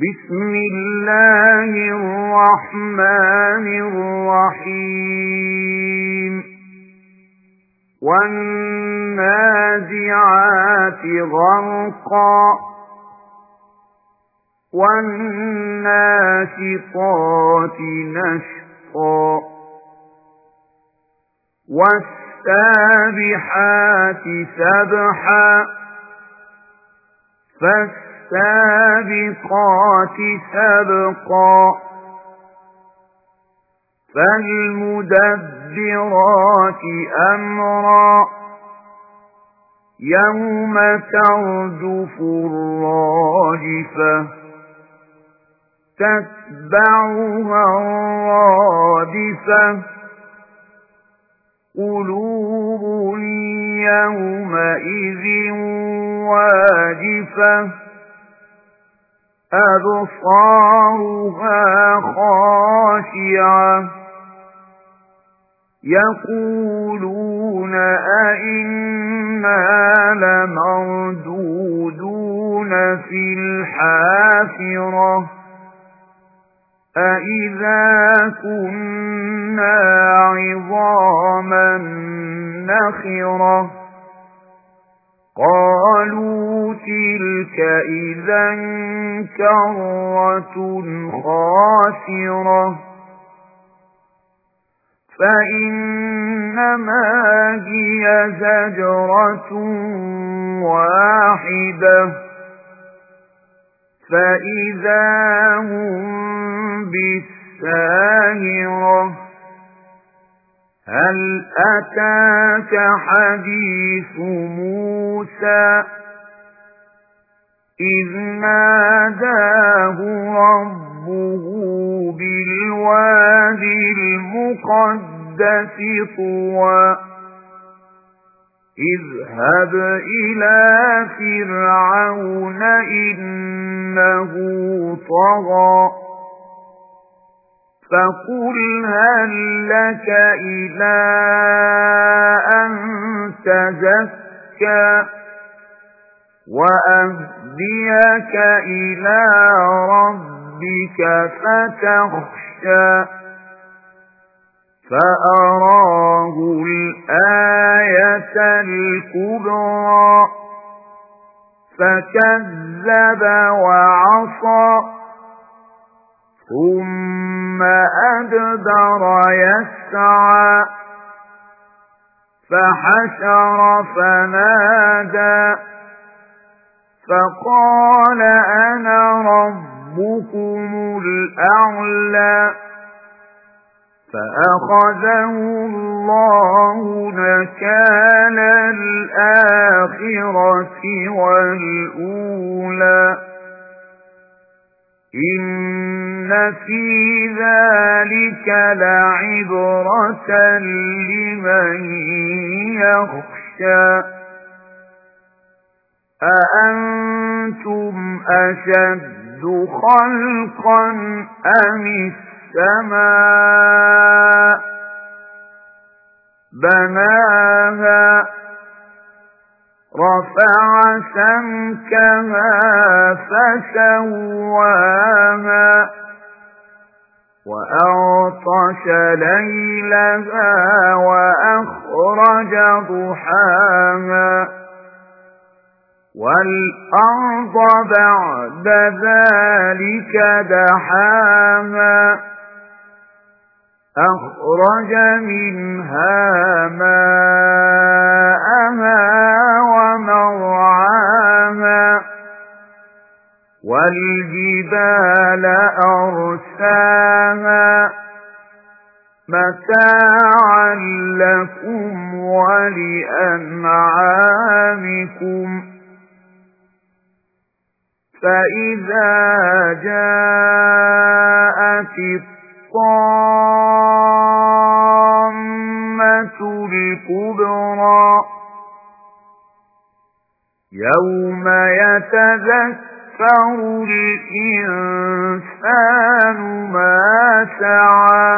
بسم الله الرحمن الرحيم والنازعات غرقا والناشطات نشطا والسابحات سبحا فالسابقات سبقا فالمدبرات أمرا يوم ترجف الراجفة تتبعها الرادفة قلوب يومئذ واجفة أبصارها خاشعة يقولون أئنا لمردودون في الحافرة أئذا كنا عظاما نخرة قالوا تلك إذا كرة خاسرة فإنما هي زجرة واحدة فإذا هم بالساهرة هل أتاك حديث موسى إذ ناداه ربه بالوادي المقدس طوى اذهب إلى فرعون إنه طغى فقل هل لك إلى أن تزكى وأهديك إلى ربك فتخشى فأراه الآية الكبرى فكذب وعصى ثم أدبر يسعى فحشر فنادى فقال أنا ربكم الأعلى فأخذه الله نكال الآخرة والأولى إن في ذلك لعبرة لمن يخشى أأنتم أشد خلقا أم السماء بناها رفع سمكها فسواها وأغطش ليلها وأخرج ضحاها والأرض بعد ذلك دحاها أخرج منها ماءها ومرعاها والجبال أرساها متاعا لكم ولأنعامكم فإذا جاءت الطامة الكبرى يوم يتذكر الإنسان ما سعى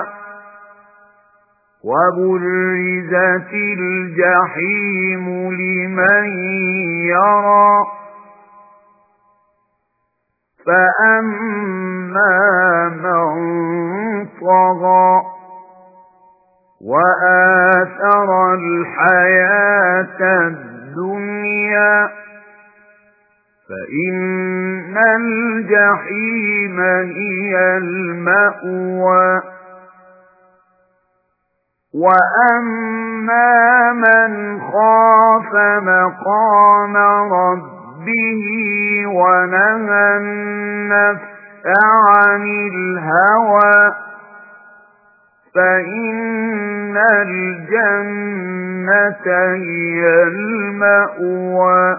وبرزت الجحيم لمن يرى فأما من طغى وآثر الحياة الدنيا فإن الجحيم هي المأوى وأما من خاف مقام ربه ونهى النفس عن الهوى فإن الجنة هي المأوى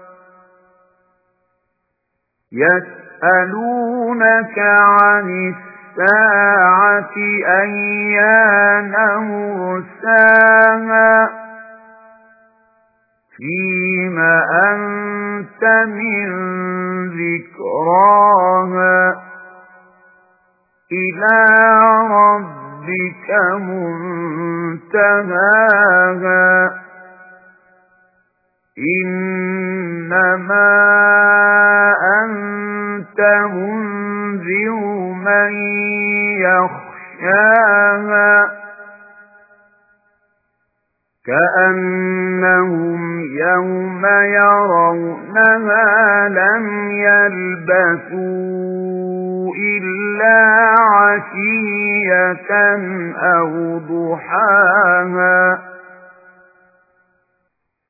يسألونك عن الساعة أيان مرساها فيم أنت من ذكراها إلى ربك منتهاها إنما أنت منذر من يخشاها كأنهم يوم يرونها لم يلبثوا إلا عشية أو ضحاها